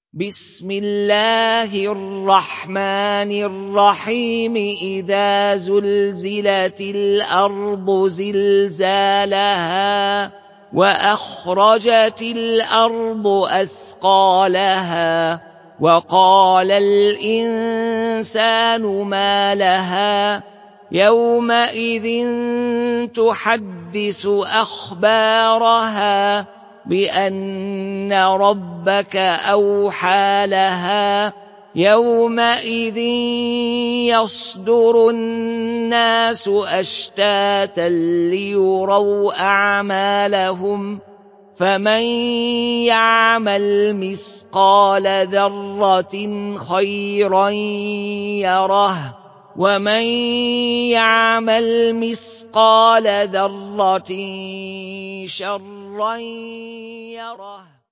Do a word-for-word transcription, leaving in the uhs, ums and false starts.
بسم الله الرحمن الرحيم إذا زلزلت الأرض زلزالها وأخرجت الأرض أثقالها وقال الإنسان ما لها يومئذ تحدث أخبارها بأن ربك أوحى لها يومئذ يصدر الناس أشتاتا ليروا أعمالهم فمن يعمل مثقال ذرة خيرا يره ومن يعمل مثقال ذرة شرا يره.